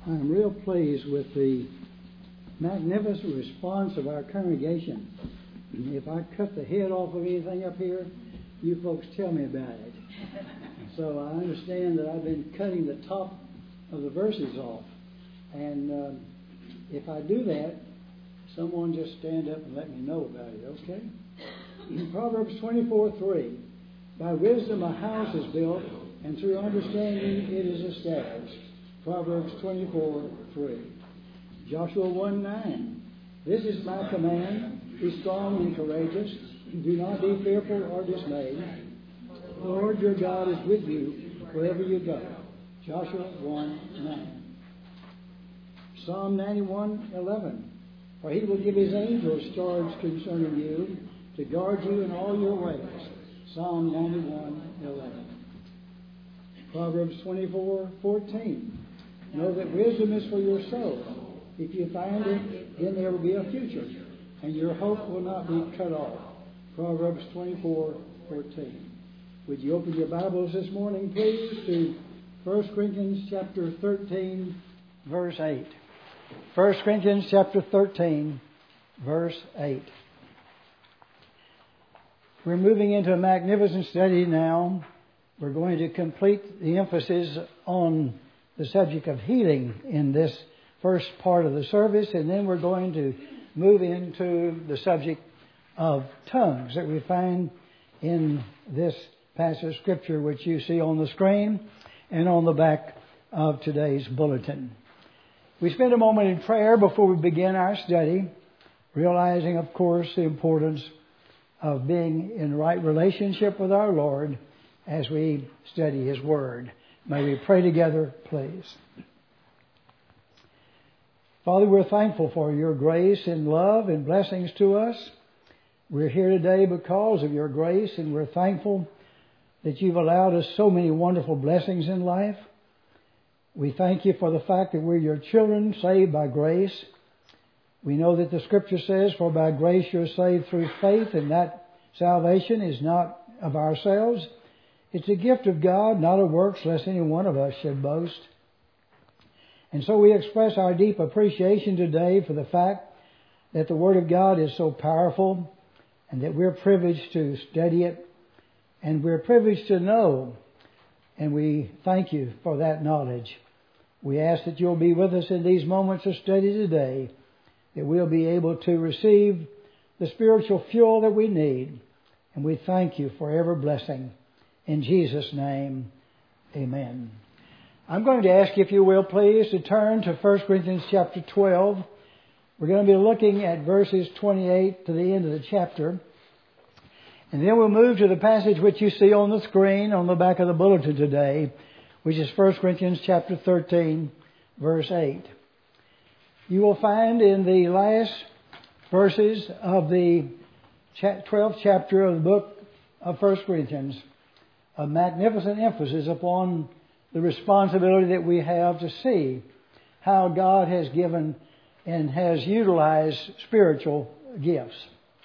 I'm real pleased with the magnificent response of our congregation. If I cut the head off of anything up here, you folks tell me about it. So I understand that I've been cutting the top of the verses off. And if I do that, someone just stand up and let me know about it, okay? In Proverbs 24:3, by wisdom a house is built, and through understanding it is established. Proverbs 24:3. Joshua 1:9, this is my command, be strong and courageous, do not be fearful or dismayed. The Lord your God is with you wherever you go. Joshua 1:9. Psalm 91:11, for he will give his angels charge concerning you, to guard you in all your ways. Psalm 91:11. Proverbs 24:14, know that wisdom is for your soul. If you find it, then there will be a future, and your hope will not be cut off. Proverbs 24:14. Would you open your Bibles this morning, please, to 1 Corinthians chapter 13, verse 8. 1 Corinthians chapter 13, verse 8. We're moving into a magnificent study now. We're going to complete the emphasis on the subject of healing in this first part of the service, and then we're going to move into the subject of tongues that we find in this passage of Scripture, which you see on the screen and on the back of today's bulletin. We spend a moment in prayer before we begin our study, realizing, of course, the importance of being in right relationship with our Lord as we study His Word. May we pray together, please. Father, we're thankful for your grace and love and blessings to us. We're here today because of your grace, and we're thankful that you've allowed us so many wonderful blessings in life. We thank you for the fact that we're your children, saved by grace. We know that the Scripture says, for by grace you're saved through faith, and that salvation is not of ourselves. It's a gift of God, not of works, lest any one of us should boast. And so we express our deep appreciation today for the fact that the Word of God is so powerful, and that we're privileged to study it, and we're privileged to know. And we thank you for that knowledge. We ask that you'll be with us in these moments of study today, that we'll be able to receive the spiritual fuel that we need. And we thank you for every blessing. In Jesus' name, amen. I'm going to ask you, if you will, please, to turn to 1 Corinthians chapter 12. We're going to be looking at verses 28 to the end of the chapter. And then we'll move to the passage which you see on the screen on the back of the bulletin today, which is 1 Corinthians chapter 13, verse 8. You will find in the last verses of the 12th chapter of the book of 1 Corinthians a magnificent emphasis upon the responsibility that we have to see how God has given and has utilized spiritual gifts.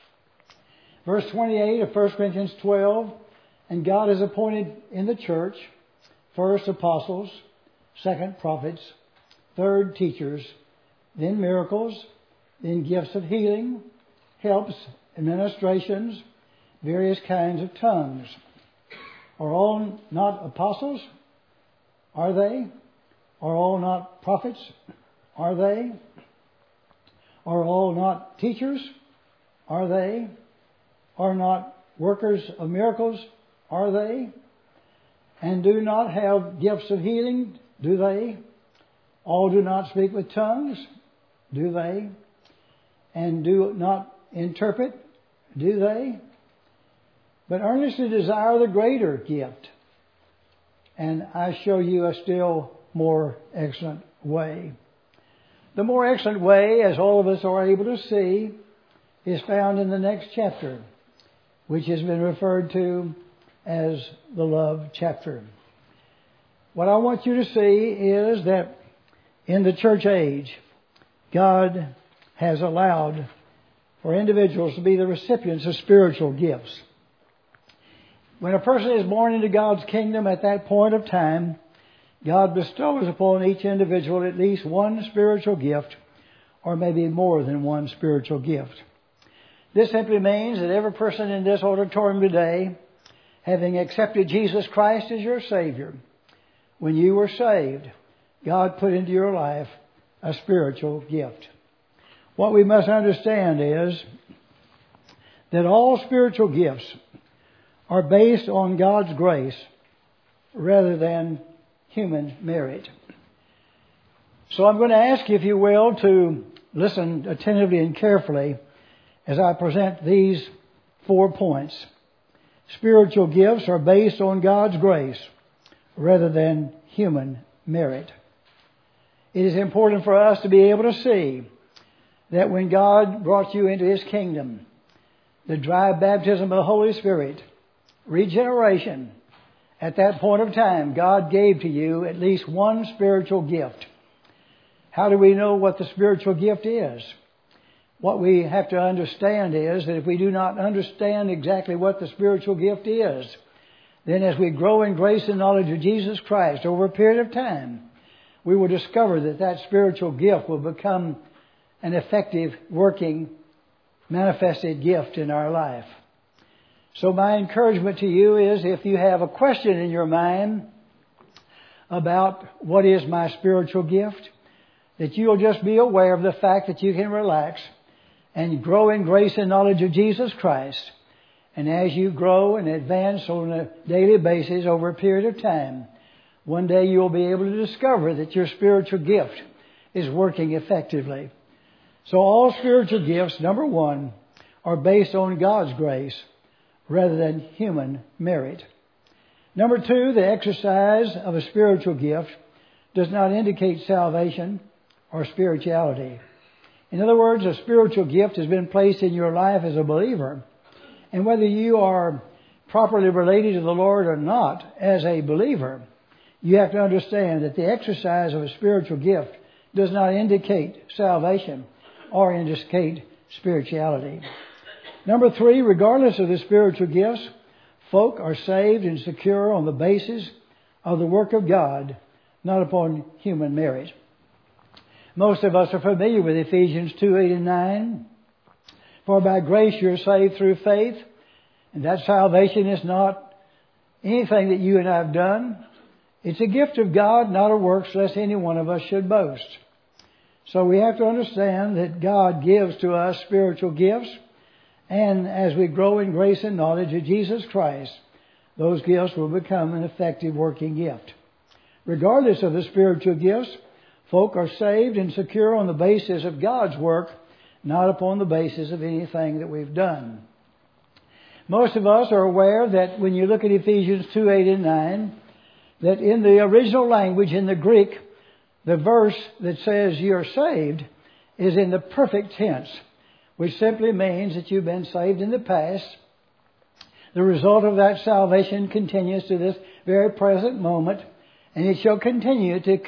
Verse 28 of 1 Corinthians 12, and God has appointed in the church, first apostles, second prophets, third teachers, then miracles, then gifts of healing, helps, administrations, various kinds of tongues. Are all not apostles? Are they? Are all not prophets? Are they? Are all not teachers? Are they? Are not workers of miracles? Are they? And do not have gifts of healing? Do they? All do not speak with tongues? Do they? And do not interpret? Do they? But earnestly desire the greater gift. And I show you a still more excellent way. The more excellent way, as all of us are able to see, is found in the next chapter, which has been referred to as the love chapter. What I want you to see is that in the church age, God has allowed for individuals to be the recipients of spiritual gifts. When a person is born into God's kingdom at that point of time, God bestows upon each individual at least one spiritual gift, or maybe more than one spiritual gift. This simply means that every person in this auditorium today, having accepted Jesus Christ as your Savior, when you were saved, God put into your life a spiritual gift. What we must understand is that all spiritual gifts are based on God's grace rather than human merit. So I'm going to ask you, if you will, to listen attentively and carefully as I present these 4 points. Spiritual gifts are based on God's grace rather than human merit. It is important for us to be able to see that when God brought you into His kingdom, the dry baptism of the Holy Spirit, regeneration, at that point of time, God gave to you at least one spiritual gift. How do we know what the spiritual gift is? What we have to understand is that if we do not understand exactly what the spiritual gift is, then as we grow in grace and knowledge of Jesus Christ over a period of time, we will discover that that spiritual gift will become an effective, working, manifested gift in our life. So my encouragement to you is, if you have a question in your mind about what is my spiritual gift, that you'll just be aware of the fact that you can relax and grow in grace and knowledge of Jesus Christ. And as you grow and advance on a daily basis over a period of time, one day you'll be able to discover that your spiritual gift is working effectively. So all spiritual gifts, number one, are based on God's grace rather than human merit. Number two, the exercise of a spiritual gift does not indicate salvation or spirituality. In other words, a spiritual gift has been placed in your life as a believer. And whether you are properly related to the Lord or not as a believer, you have to understand that the exercise of a spiritual gift does not indicate salvation or indicate spirituality. Number three, regardless of the spiritual gifts, folk are saved and secure on the basis of the work of God, not upon human merit. Most of us are familiar with Ephesians 2:8 and 9. For by grace you're saved through faith, and that salvation is not anything that you and I have done. It's a gift of God, not a works, lest any one of us should boast. So we have to understand that God gives to us spiritual gifts, and as we grow in grace and knowledge of Jesus Christ, those gifts will become an effective working gift. Regardless of the spiritual gifts, folk are saved and secure on the basis of God's work, not upon the basis of anything that we've done. Most of us are aware that when you look at Ephesians 2:8 and 9, that in the original language, in the Greek, the verse that says you're saved is in the perfect tense, which simply means that you've been saved in the past. The result of that salvation continues to this very present moment, and it shall continue to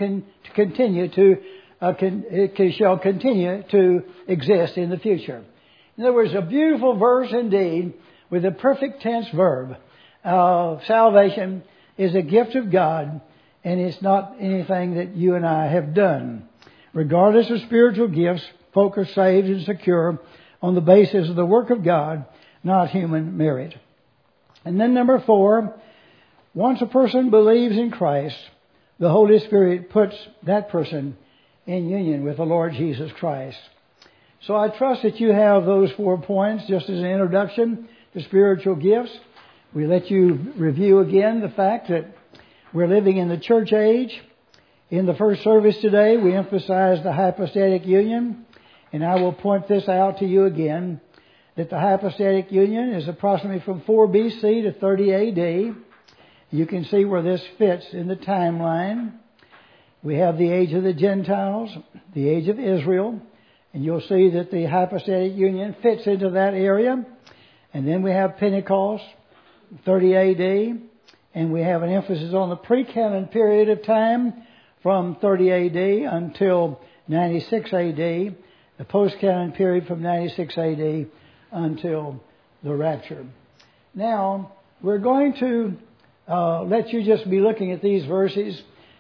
exist in the future. In other words, a beautiful verse indeed with a perfect tense verb. Salvation is a gift of God, and it's not anything that you and I have done. Regardless of spiritual gifts, folk are saved and secure on the basis of the work of God, not human merit. And then number four, once a person believes in Christ, the Holy Spirit puts that person in union with the Lord Jesus Christ. So I trust that you have those 4 points just as an introduction to spiritual gifts. We let you review again the fact that we're living in the church age. In the first service today, we emphasized the hypostatic union, and I will point this out to you again, that the hypostatic union is approximately from 4 BC to 30 AD. You can see where this fits in the timeline. We have the age of the Gentiles, the age of Israel, and you'll see that the hypostatic union fits into that area. And then we have Pentecost, 30 AD, and we have an emphasis on the pre-canon period of time from 30 AD until 96 AD, the post-canon period from 96 AD until the rapture. Now, we're going to let you just be looking at these verses,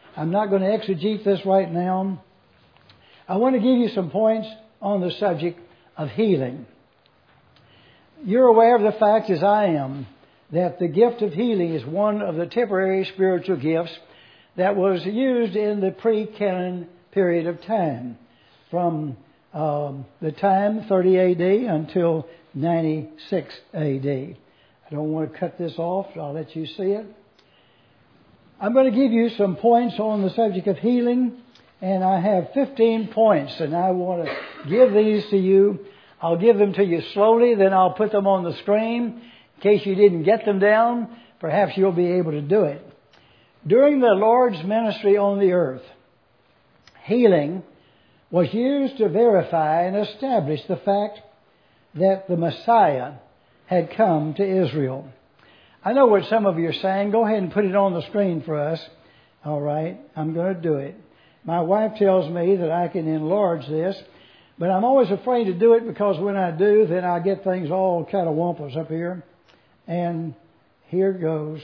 I'm not going to exegete this right now. I want to give you some points on the subject of healing. You're aware of the fact, as I am, that the gift of healing is one of the temporary spiritual gifts that was used in the pre-canon period of time, from the time 30 AD until 96 AD. I don't want to cut this off. I'll let you see it. I'm going to give you some points on the subject of healing, and I have 15 points, and I want to give these to you. I'll give them to you slowly, then I'll put them on the screen. In case you didn't get them down, perhaps you'll be able to do it. During the Lord's ministry on the earth, healing was used to verify and establish the fact that the Messiah had come to Israel. I know what some of you are saying. Go ahead and put it on the screen for us. All right, I'm going to do it. My wife tells me that I can enlarge this, but I'm always afraid to do it because when I do, then I get things all kind of wampus up here. And here goes.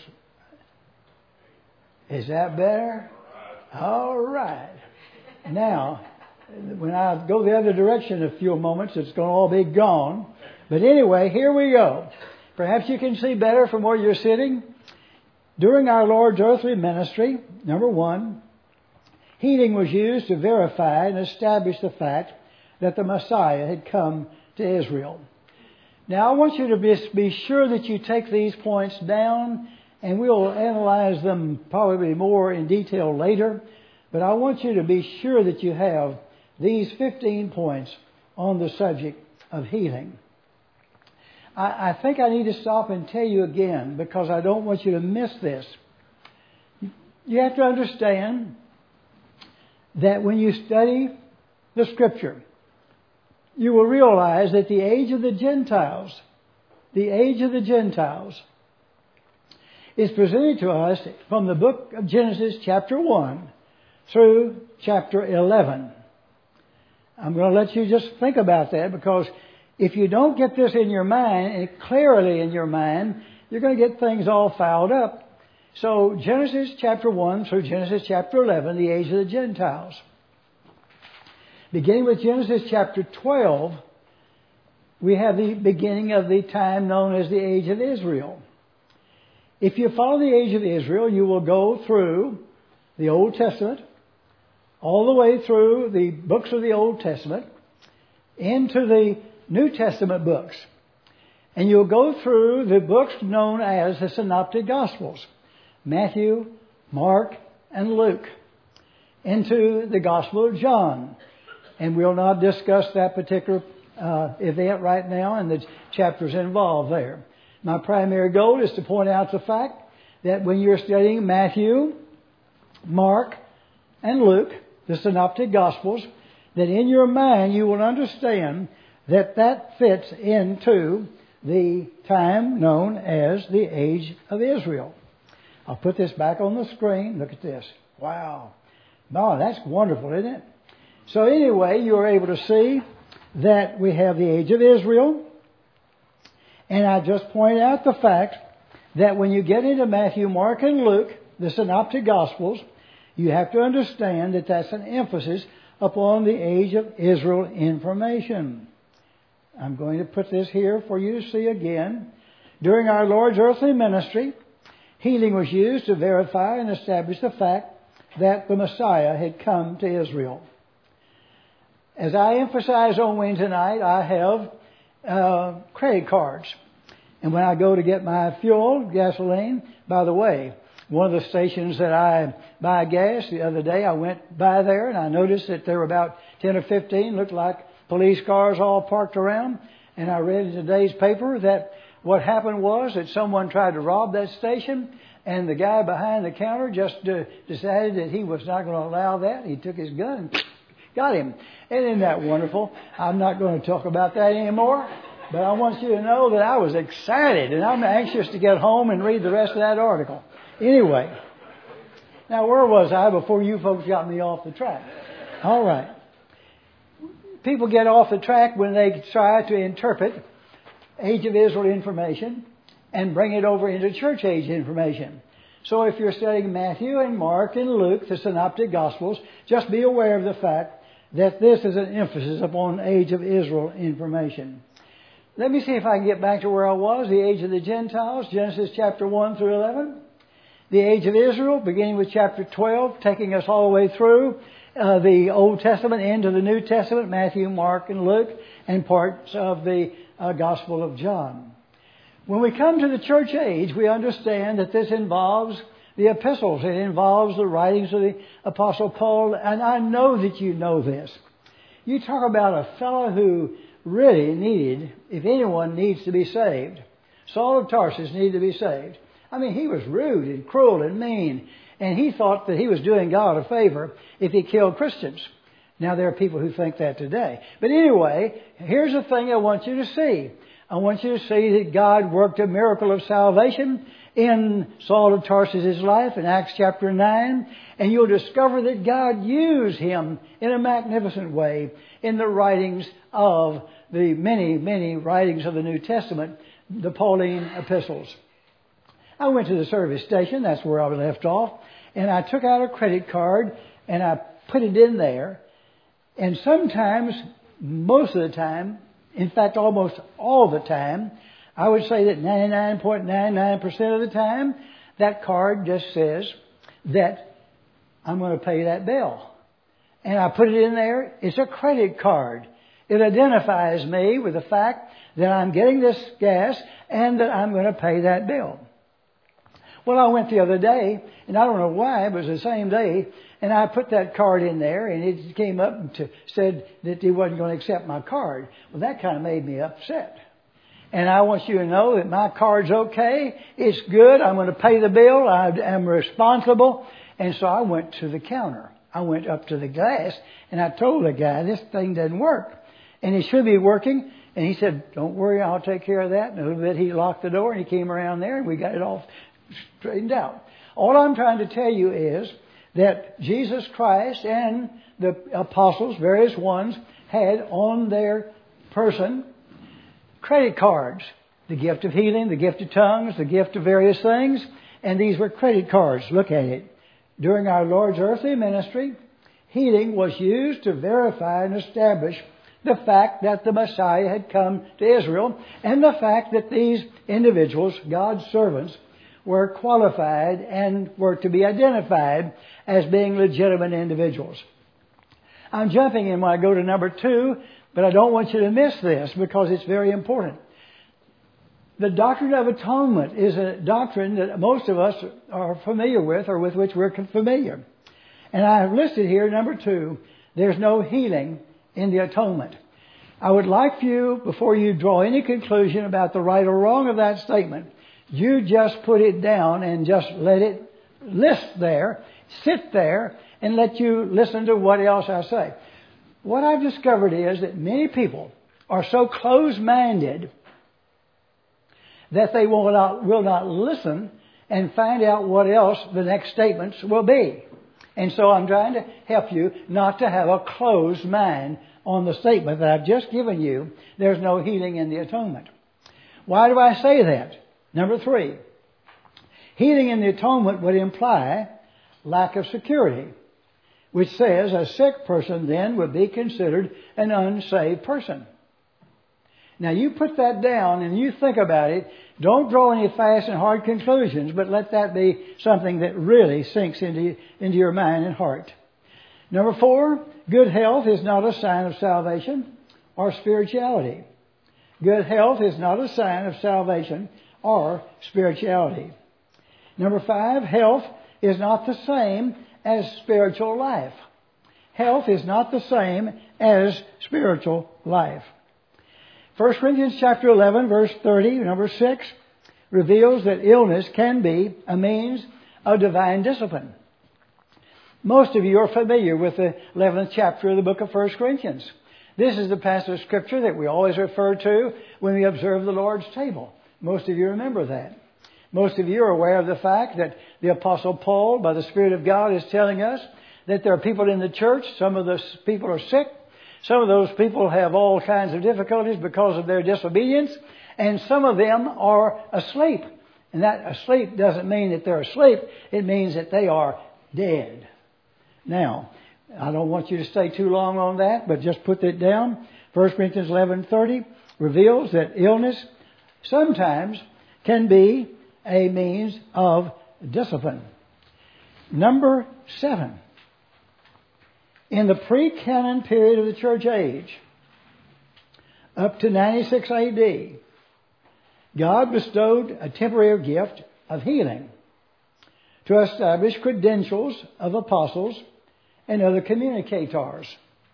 Is that better? All right. Now, when I go the other direction in a few moments, it's going to all be gone. But anyway, here we go. Perhaps you can see better from where you're sitting. During our Lord's earthly ministry, number one, healing was used to verify and establish the fact that the Messiah had come to Israel. Now, I want you to be sure that you take these points down, and we'll analyze them probably more in detail later. But I want you to be sure that you have these 15 points on the subject of healing. I think I need to stop and tell you again, because I don't want you to miss this. You have to understand that when you study the Scripture, you will realize that the age of the Gentiles is presented to us from the book of Genesis chapter 1 through chapter 11. I'm going to let you just think about that, because if you don't get this in your mind, and clearly in your mind, you're going to get things all fouled up. So Genesis chapter 1 through Genesis chapter 11, the age of the Gentiles. Beginning with Genesis chapter 12, we have the beginning of the time known as the age of Israel. If you follow the age of Israel, you will go through the Old Testament, all the way through the books of the Old Testament, into the New Testament books. And you'll go through the books known as the Synoptic Gospels, Matthew, Mark, and Luke, into the Gospel of John. And we'll not discuss that particular event right now and the chapters involved there. My primary goal is to point out the fact that when you're studying Matthew, Mark, and Luke, the Synoptic Gospels, that in your mind you will understand that fits into the time known as the age of Israel. I'll put this back on the screen. Look at this. Wow. No, that's wonderful, isn't it? So anyway, you're able to see that we have the age of Israel. And I just point out the fact that when you get into Matthew, Mark, and Luke, the Synoptic Gospels, you have to understand that that's an emphasis upon the age of Israel information. I'm going to put this here for you to see again. During our Lord's earthly ministry, healing was used to verify and establish the fact that the Messiah had come to Israel. As I emphasized on Wednesday night, I have credit cards. And when I go to get my fuel, gasoline, by the way, one of the stations that I buy gas, the other day I went by there and I noticed that there were about 10 or 15, looked like police cars all parked around. And I read in today's paper that what happened was that someone tried to rob that station, and the guy behind the counter just decided that he was not going to allow that. He took his gun and got him. And isn't that wonderful? I'm not going to talk about that anymore. But I want you to know that I was excited, and I'm anxious to get home and read the rest of that article. Anyway, now where was I before you folks got me off the track? All right. People get off the track when they try to interpret age of Israel information and bring it over into church age information. So if you're studying Matthew and Mark and Luke, the Synoptic Gospels, just be aware of the fact that this is an emphasis upon age of Israel information. Let me see if I can get back to where I was, the age of the Gentiles, Genesis chapter 1 through 11. The age of Israel, beginning with chapter 12, taking us all the way through the Old Testament into the New Testament, Matthew, Mark, and Luke, and parts of the Gospel of John. When we come to the church age, we understand that this involves the epistles. It involves the writings of the Apostle Paul, and I know that you know this. You talk about a fellow who really needed, if anyone needs to be saved, Saul of Tarsus needed to be saved. I mean, he was rude and cruel and mean, and he thought that he was doing God a favor if he killed Christians. Now, there are people who think that today. But anyway, here's the thing I want you to see. I want you to see that God worked a miracle of salvation in Saul of Tarsus' life in Acts chapter 9. And you'll discover that God used him in a magnificent way in the writings of the many, many writings of the New Testament, the Pauline epistles. I went to the service station, that's where I left off, and I took out a credit card and I put it in there. And sometimes, most of the time, in fact, almost all the time, I would say that 99.99% of the time, that card just says that I'm going to pay that bill. And I put it in there. It's a credit card. It identifies me with the fact that I'm getting this gas and that I'm going to pay that bill. Well, I went the other day, and I don't know why, it was the same day, and I put that card in there, and it came up and said that he wasn't going to accept my card. Well, that kind of made me upset. And I want you to know that my card's okay. It's good. I'm going to pay the bill. I am responsible. And so I went to the counter. I went up to the glass, and I told the guy, this thing doesn't work. And it should be working. And he said, don't worry, I'll take care of that. And a little bit he locked the door, and he came around there, and we got it all straightened out. All I'm trying to tell you is that Jesus Christ and the apostles, various ones, had on their person credit cards. The gift of healing, the gift of tongues, the gift of various things. And these were credit cards. Look at it. During our Lord's earthly ministry, healing was used to verify and establish the fact that the Messiah had come to Israel and the fact that these individuals, God's servants, were qualified and were to be identified as being legitimate individuals. I'm jumping in when I go to number 2, but I don't want you to miss this because it's very important. The doctrine of atonement is a doctrine that most of us are familiar with or with which we're familiar. And I have listed here, number 2, there's no healing in the atonement. I would like for you, before you draw any conclusion about the right or wrong of that statement, you just put it down and just let it sit there, and let you listen to what else I say. What I've discovered is that many people are so close-minded that they will not listen and find out what else the next statements will be. And so I'm trying to help you not to have a closed mind on the statement that I've just given you. There's no healing in the atonement. Why do I say that? Number 3, healing in the atonement would imply lack of security, which says a sick person then would be considered an unsaved person. Now you put that down and you think about it. Don't draw any fast and hard conclusions, but let that be something that really sinks into your mind and heart. Number 4, good health is not a sign of salvation or spirituality. Good health is not a sign of salvation or spirituality. Number 5, health is not the same as spiritual life. Health is not the same as spiritual life. 1 Corinthians chapter 11, verse 30, number 6, reveals that illness can be a means of divine discipline. Most of you are familiar with the 11th chapter of the book of 1 Corinthians. This is the passage of Scripture that we always refer to when we observe the Lord's table. Most of you remember that. Most of you are aware of the fact that the Apostle Paul, by the Spirit of God, is telling us that there are people in the church. Some of those people are sick. Some of those people have all kinds of difficulties because of their disobedience. And some of them are asleep. And that asleep doesn't mean that they're asleep. It means that they are dead. Now, I don't want you to stay too long on that, but just put that down. 1 Corinthians 11:30 reveals that illness sometimes can be a means of discipline. Number 7. In the pre-canon period of the church age, up to 96 AD, God bestowed a temporary gift of healing to establish credentials of apostles and other communicators.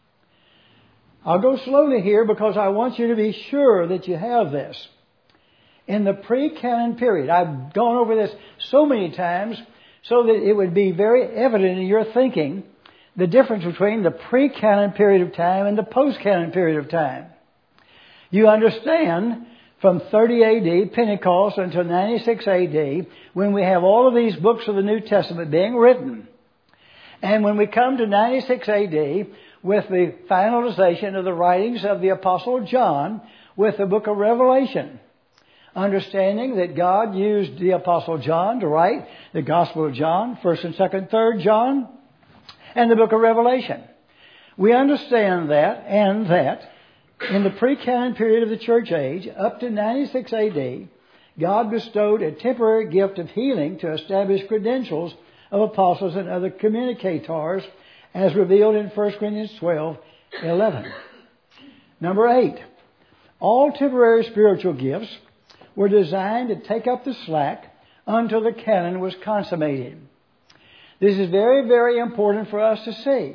I'll go slowly here because I want you to be sure that you have this. In the pre-canon period, I've gone over this so many times so that it would be very evident in your thinking the difference between the pre-canon period of time and the post-canon period of time. You understand from 30 AD, Pentecost, until 96 AD, when we have all of these books of the New Testament being written. And when we come to 96 AD, with the finalization of the writings of the Apostle John, with the book of Revelation, understanding that God used the Apostle John to write the Gospel of John, 1st and 2nd, 3rd John, and the book of Revelation. We understand that, and that in the pre-canon period of the church age, up to 96 AD, God bestowed a temporary gift of healing to establish credentials of apostles and other communicators, as revealed in 1 Corinthians 12:11. Number 8. All temporary spiritual gifts were designed to take up the slack until the canon was consummated. This is very, very important for us to see.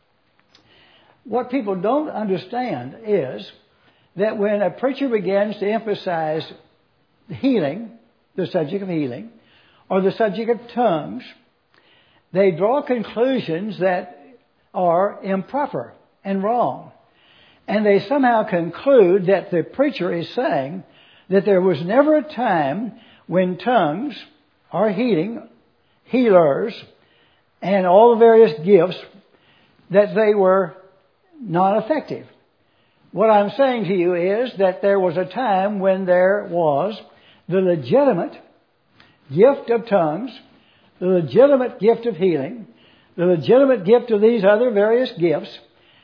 What people don't understand is that when a preacher begins to emphasize healing, the subject of healing, or the subject of tongues, they draw conclusions that are improper and wrong. And they somehow conclude that the preacher is saying that there was never a time when tongues or healing, healers, and all the various gifts, that they were not effective. What I'm saying to you is that there was a time when there was the legitimate gift of tongues, the legitimate gift of healing, the legitimate gift of these other various gifts,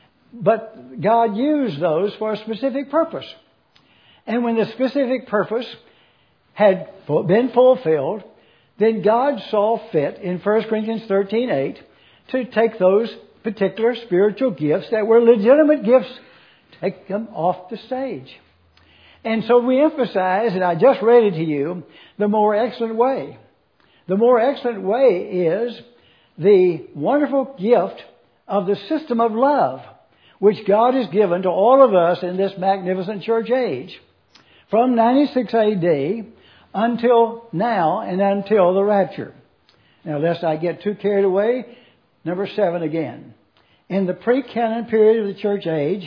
but God used those for a specific purpose. And when the specific purpose had been fulfilled, then God saw fit in 1 Corinthians 13:8 to take those particular spiritual gifts that were legitimate gifts, take them off the stage. And so we emphasize, and I just read it to you, the more excellent way. The more excellent way is the wonderful gift of the system of love, which God has given to all of us in this magnificent church age, from 96 AD until now and until the rapture. Now, lest I get too carried away, number 7 again. In the pre-canon period of the church age,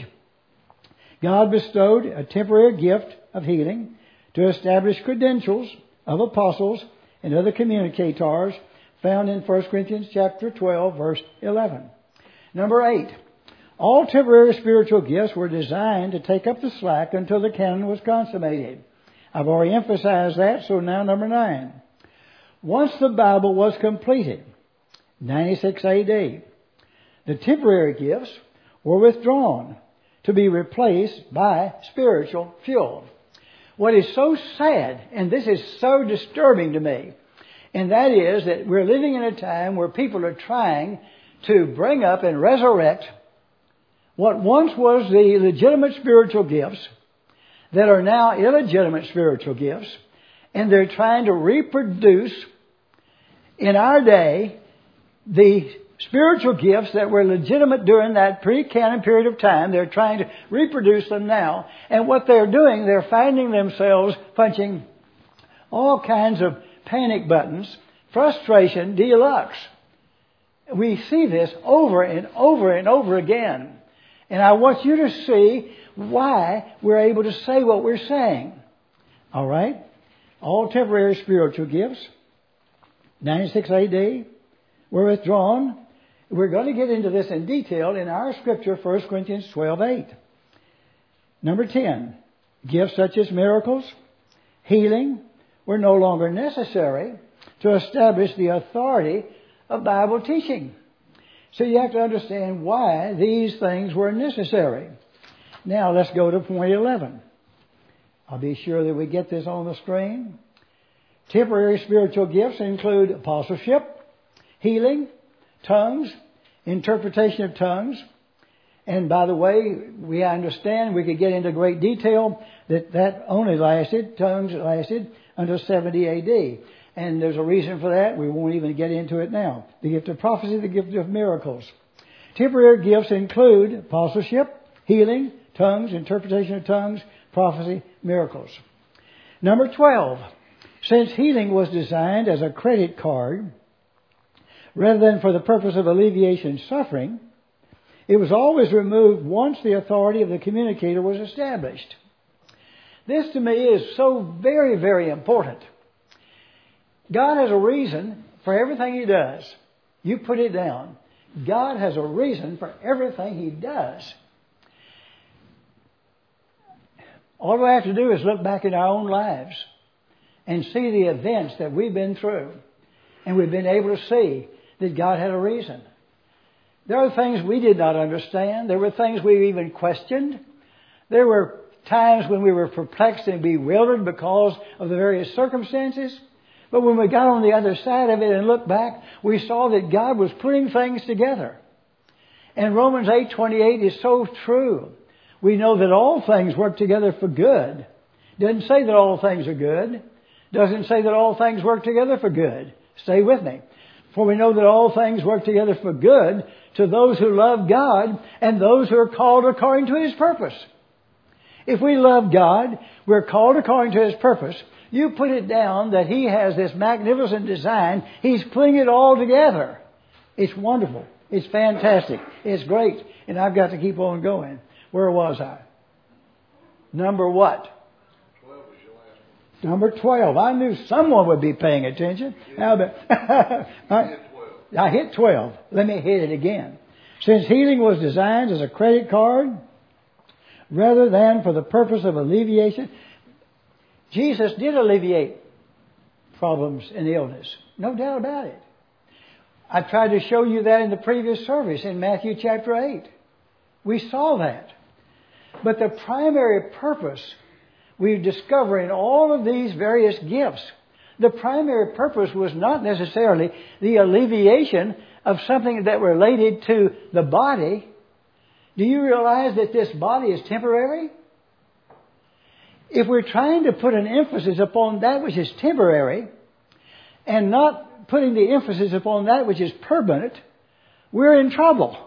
God bestowed a temporary gift of healing to establish credentials of apostles and other communicators, found in 1 Corinthians chapter 12, verse 11. Number 8. All temporary spiritual gifts were designed to take up the slack until the canon was consummated. I've already emphasized that, so now number 9. Once the Bible was completed, 96 AD, the temporary gifts were withdrawn to be replaced by spiritual fuel. What is so sad, and this is so disturbing to me, and that is that we're living in a time where people are trying to bring up and resurrect what once was the legitimate spiritual gifts that are now illegitimate spiritual gifts, and they're trying to reproduce in our day the spiritual gifts that were legitimate during that pre-canon period of time. They're trying to reproduce them now. And what they're doing, they're finding themselves punching all kinds of panic buttons, frustration deluxe. We see this over and over and over again. And I want you to see why we're able to say what we're saying. All right? All temporary spiritual gifts, 96 AD, were withdrawn. We're going to get into this in detail in our scripture, 1 Corinthians 12:8. Number 10, gifts such as miracles, healing, were no longer necessary to establish the authority of Bible teaching. So you have to understand why these things were necessary. Now let's go to point 11. I'll be sure that we get this on the screen. Temporary spiritual gifts include apostleship, healing, tongues, interpretation of tongues. And by the way, we understand, we could get into great detail, that only tongues lasted until 70 AD. And there's a reason for that. We won't even get into it now. The gift of prophecy, the gift of miracles. Temporary gifts include apostleship, healing, tongues, interpretation of tongues, prophecy, miracles. Number 12. Since healing was designed as a credit card, rather than for the purpose of alleviation suffering, it was always removed once the authority of the communicator was established. This to me is so very, very important. God has a reason for everything He does. You put it down. God has a reason for everything He does. All we have to do is look back in our own lives and see the events that we've been through. And we've been able to see that God had a reason. There are things we did not understand. There were things we even questioned. There were times when we were perplexed and bewildered because of the various circumstances. But when we got on the other side of it and looked back, we saw that God was putting things together. And Romans 8:28 is so true. We know that all things work together for good. Doesn't say that all things are good. Doesn't say that all things work together for good. Stay with me. For we know that all things work together for good to those who love God and those who are called according to His purpose. If we love God, we're called according to His purpose. You put it down that He has this magnificent design. He's putting it all together. It's wonderful. It's fantastic. It's great. And I've got to keep on going. Where was I? Number what? 12 is your last one. Number 12. I knew someone would be paying attention. How about I hit 12. Let me hit it again. Since healing was designed as a credit card rather than for the purpose of alleviation, Jesus did alleviate problems and illness. No doubt about it. I tried to show you that in the previous service in Matthew chapter 8. We saw that. But the primary purpose we discover in all of these various gifts, the primary purpose was not necessarily the alleviation of something that related to the body. Do you realize that this body is temporary? If we're trying to put an emphasis upon that which is temporary and not putting the emphasis upon that which is permanent, we're in trouble.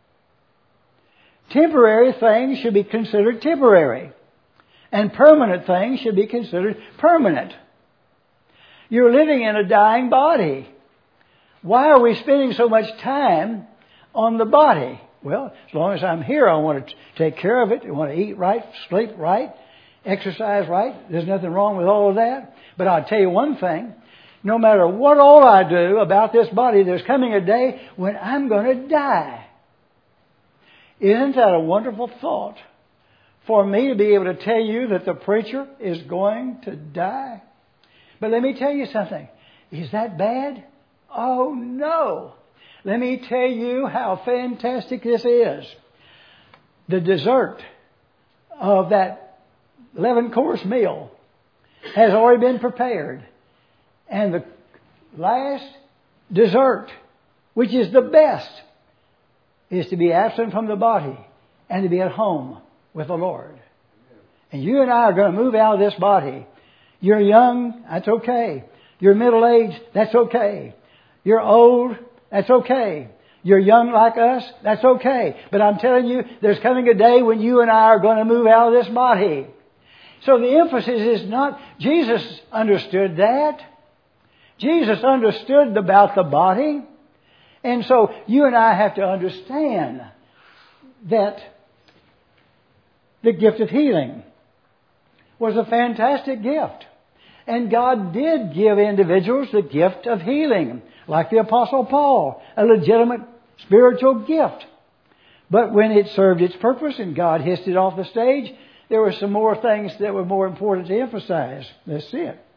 Temporary things should be considered temporary, and permanent things should be considered permanent. You're living in a dying body. Why are we spending so much time on the body? Well, as long as I'm here, I want to take care of it. I want to eat right, sleep right, exercise right. There's nothing wrong with all of that. But I'll tell you one thing. No matter what all I do about this body, there's coming a day when I'm going to die. Isn't that a wonderful thought? For me to be able to tell you that the preacher is going to die. But let me tell you something. Is that bad? Oh, no. Let me tell you how fantastic this is. The dessert of that 11-course meal has already been prepared. And the last dessert, which is the best, is to be absent from the body and to be at home with the Lord. And you and I are going to move out of this body. You're young, that's okay. You're middle-aged, that's okay. You're old, that's okay. You're young like us, that's okay. But I'm telling you, there's coming a day when you and I are going to move out of this body. So the emphasis is not, Jesus understood that. Jesus understood about the body. And so you and I have to understand that the gift of healing was a fantastic gift. And God did give individuals the gift of healing, like the Apostle Paul, a legitimate spiritual gift. But when it served its purpose and God hissed it off the stage, there were some more things that were more important to emphasize. That's it.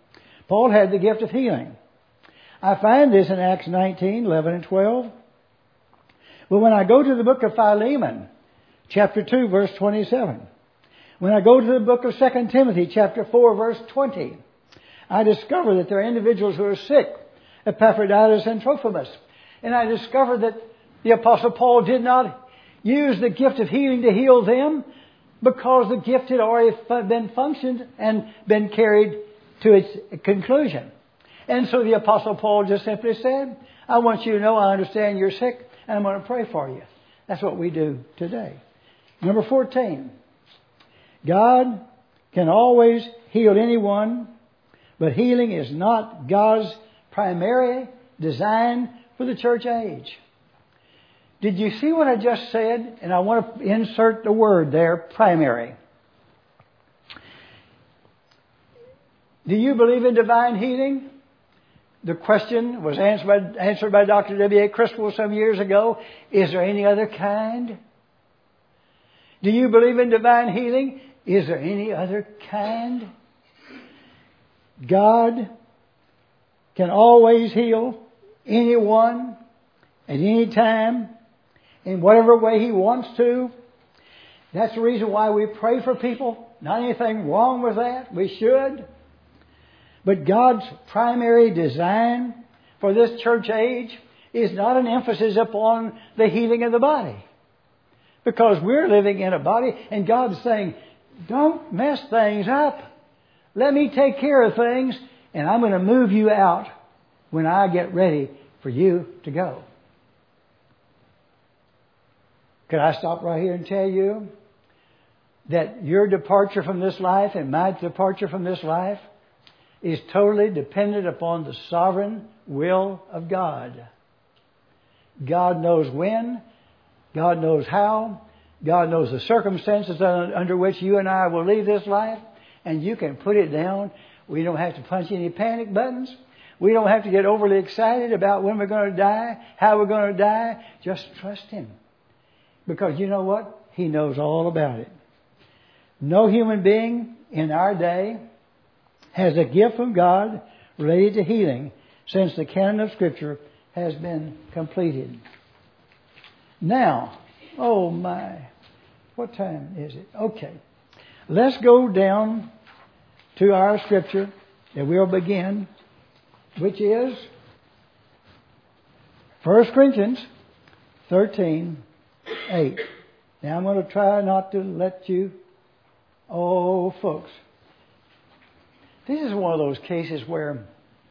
Paul had the gift of healing. I find this in Acts 19, 11 and 12. But when I go to the book of Philemon, chapter 2, verse 27, when I go to the book of 2 Timothy, chapter 4, verse 20, I discover that there are individuals who are sick, Epaphroditus and Trophimus. And I discover that the Apostle Paul did not use the gift of healing to heal them because the gift had already been functioned and been carried to its conclusion. And so the Apostle Paul just simply said, I want you to know I understand you're sick and I'm going to pray for you. That's what we do today. Number 14. God can always heal anyone, but healing is not God's primary design for the church age. Did you see what I just said? And I want to insert the word there, primary. Do you believe in divine healing? The question was answered by Dr. W.A. Criswell some years ago. Is there any other kind? Do you believe in divine healing? Is there any other kind? God can always heal anyone at any time in whatever way He wants to. That's the reason why we pray for people. Not anything wrong with that. We should. But God's primary design for this church age is not an emphasis upon the healing of the body. Because we're living in a body and God's saying, don't mess things up. Let me take care of things and I'm going to move you out when I get ready for you to go. Could I stop right here and tell you that your departure from this life and my departure from this life is totally dependent upon the sovereign will of God. God knows when, God knows how, God knows the circumstances under which you and I will leave this life, and you can put it down. We don't have to punch any panic buttons. We don't have to get overly excited about when we're going to die, how we're going to die. Just trust Him. Because you know what? He knows all about it. No human being in our day has a gift from God related to healing since the canon of Scripture has been completed. Now, oh my, what time is it? Okay. Let's go down to our Scripture that we'll begin, which is 1 Corinthians 13:8. Now I'm going to try not to let you, folks. This is one of those cases where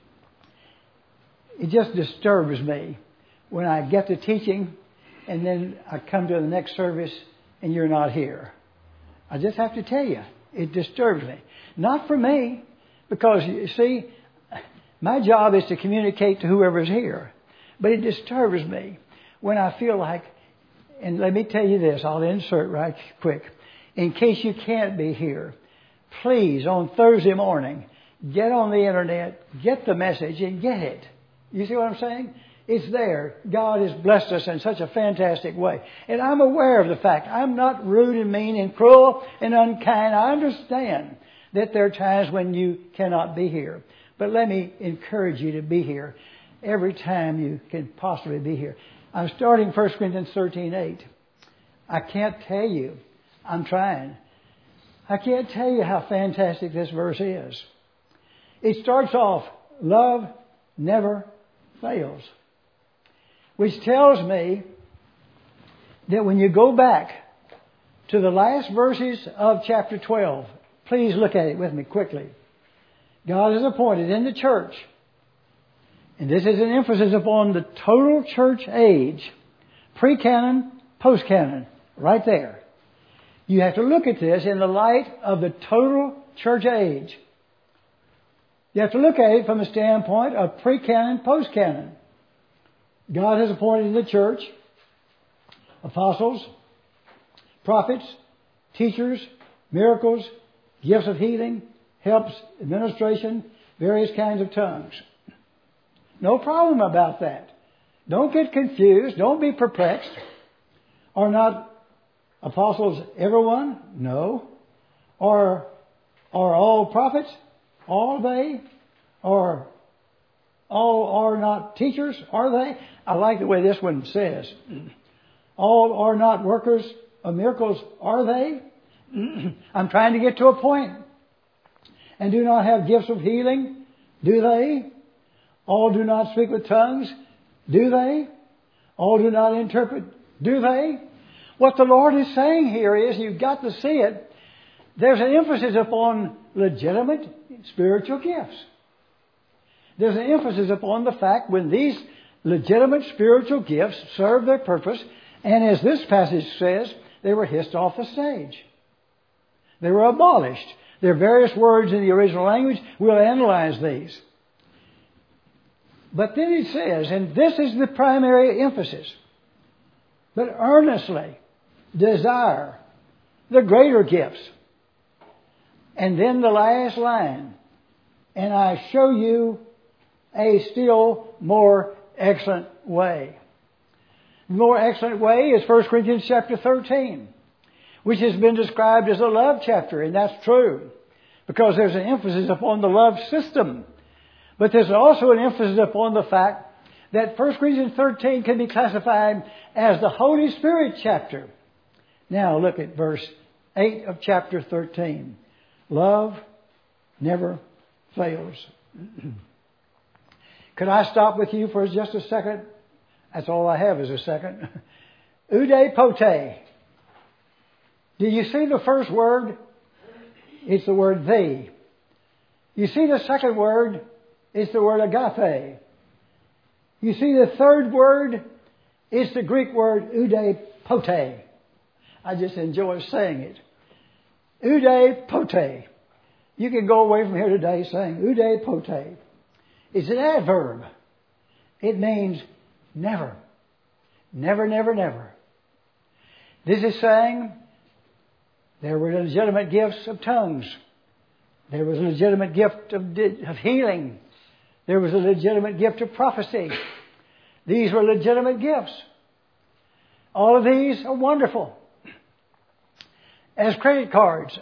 it just disturbs me when I get to teaching and then I come to the next service and you're not here. I just have to tell you, it disturbs me. Not for me, because you see, my job is to communicate to whoever's here. But it disturbs me when I feel like, and let me tell you this, I'll insert right quick. In case you can't be here, please, on Thursday morning, get on the internet, get the message, and get it. You see what I'm saying? It's there. God has blessed us in such a fantastic way. And I'm aware of the fact. I'm not rude and mean and cruel and unkind. I understand that there are times when you cannot be here. But let me encourage you to be here every time you can possibly be here. I'm starting 1 Corinthians 13:8. I can't tell you. I'm trying. I can't tell you how fantastic this verse is. It starts off, love never fails. Which tells me that when you go back to the last verses of chapter 12, please look at it with me quickly. God has appointed in the church, and this is an emphasis upon the total church age, pre-canon, post-canon, right there. You have to look at this in the light of the total church age. You have to look at it from the standpoint of pre-canon, post-canon. God has appointed in the church apostles, prophets, teachers, miracles, gifts of healing, helps, administration, various kinds of tongues. No problem about that. Don't get confused. Don't be perplexed. Are not apostles everyone? No. Are all prophets? All they? Or all are not teachers, are they? I like the way this one says. All are not workers of miracles, are they? I'm trying to get to a point. And do not have gifts of healing, do they? All do not speak with tongues, do they? All do not interpret, do they? What the Lord is saying here is, you've got to see it, there's an emphasis upon legitimate spiritual gifts. There's an emphasis upon the fact when these legitimate spiritual gifts serve their purpose, and as this passage says, they were hissed off the stage. They were abolished. There are various words in the original language. We'll analyze these. But then it says, and this is the primary emphasis, but earnestly desire the greater gifts. And then the last line, and I show you a still more excellent way. The more excellent way is 1 Corinthians chapter 13, which has been described as a love chapter, and that's true, because there's an emphasis upon the love system. But there's also an emphasis upon the fact that 1 Corinthians 13 can be classified as the Holy Spirit chapter. Now look at verse 8 of chapter 13. Love never fails. Could I stop with you for just a second? That's all I have is a second. Ude pote. Do you see the first word? It's the word thee. You see the second word? It's the word agape. You see the third word? It's the Greek word ude pote. I just enjoy saying it. Ude pote. You can go away from here today saying ude pote. It's an adverb. It means never. Never, never, never. This is saying there were legitimate gifts of tongues. There was a legitimate gift of healing. There was a legitimate gift of prophecy. These were legitimate gifts. All of these are wonderful. As credit cards,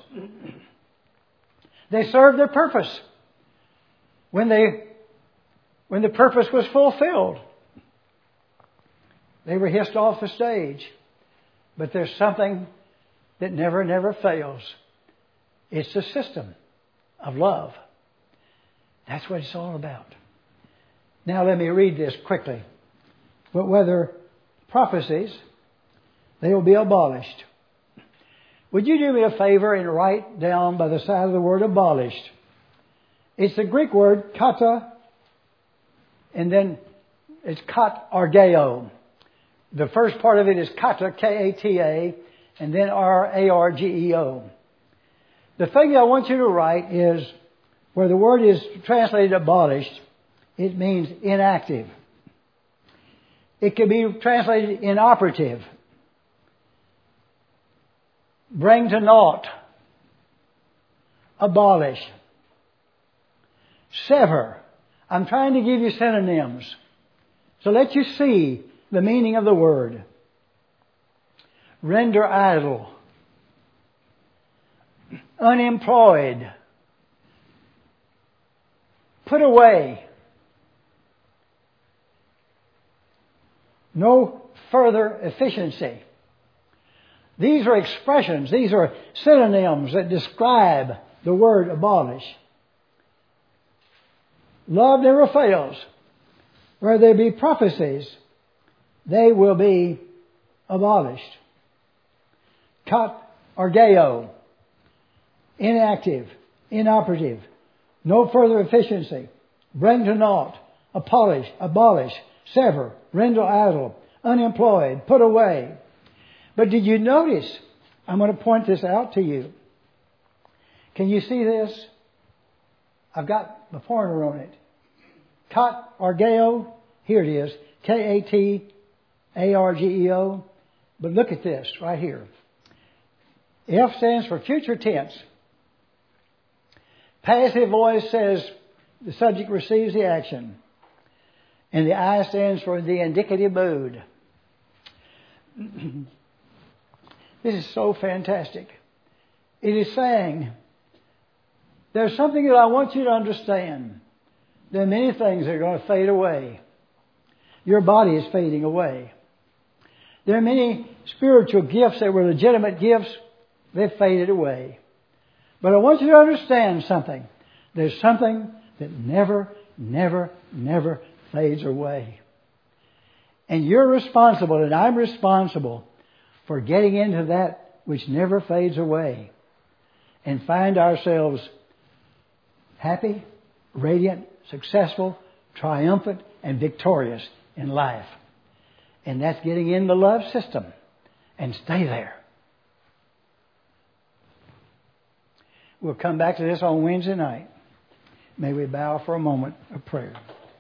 they serve their purpose. When the purpose was fulfilled, they were hissed off the stage. But there's something that never, never fails. It's the system of love. That's what it's all about. Now let me read this quickly. But whether prophecies, they will be abolished. Would you do me a favor and write down by the side of the word abolished? It's the Greek word kata, and then it's kat argeo. The first part of it is kata, K-A-T-A, and then R-A-R-G-E-O. The thing I want you to write is, where the word is translated abolished, it means inactive. It can be translated inoperative. Bring to naught. Abolish. Sever. I'm trying to give you synonyms. So let you see the meaning of the word. Render idle. Unemployed. Put away. No further efficiency. These are expressions, these are synonyms that describe the word abolish. Love never fails. Where there be prophecies, they will be abolished. Kat argeo. Inactive, inoperative, no further efficiency. Bring to naught, abolish, sever, render idle, unemployed, put away. But did you notice, I'm going to point this out to you. Can you see this? I've got the pointer on it. Kat argeo, here it is, K-A-T-A-R-G-E-O. But look at this right here. F stands for future tense. Passive voice says the subject receives the action. And the I stands for the indicative mood. This is so fantastic. It is saying, there's something that I want you to understand. There are many things that are going to fade away. Your body is fading away. There are many spiritual gifts that were legitimate gifts. They've faded away. But I want you to understand something. There's something that never, never, never fades away. And you're responsible, and I'm responsible for getting into that which never fades away and find ourselves happy, radiant, successful, triumphant, and victorious in life. And that's getting in the love system and stay there. We'll come back to this on Wednesday night. May we bow for a moment of prayer.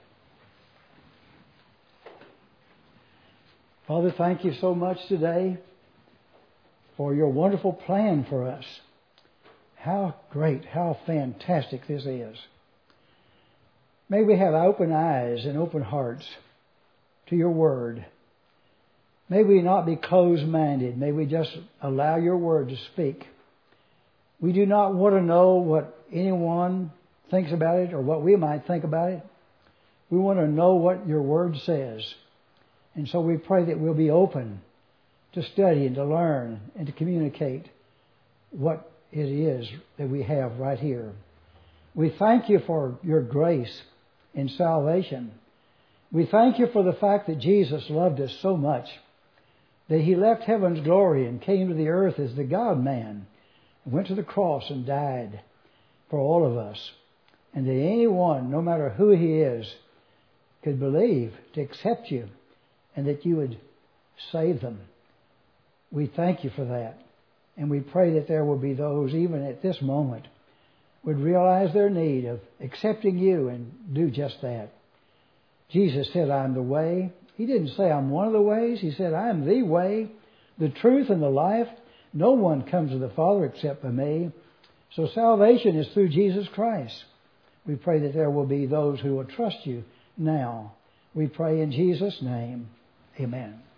Father, thank you so much today for your wonderful plan for us. How great, how fantastic this is. May we have open eyes and open hearts to your word. May we not be closed-minded. May we just allow your word to speak. We do not want to know what anyone thinks about it or what we might think about it. We want to know what your word says. And so we pray that we'll be open to study and to learn and to communicate what it is that we have right here. We thank you for your grace in salvation. We thank you for the fact that Jesus loved us so much that he left heaven's glory and came to the earth as the God-man and went to the cross and died for all of us. And that anyone, no matter who he is, could believe, to accept you, and that you would save them. We thank you for that. And we pray that there will be those, even at this moment, would realize their need of accepting you and do just that. Jesus said, I'm the way. He didn't say I'm one of the ways. He said, I am the way, the truth, and the life. No one comes to the Father except by me. So salvation is through Jesus Christ. We pray that there will be those who will trust you now. We pray in Jesus' name. Amen.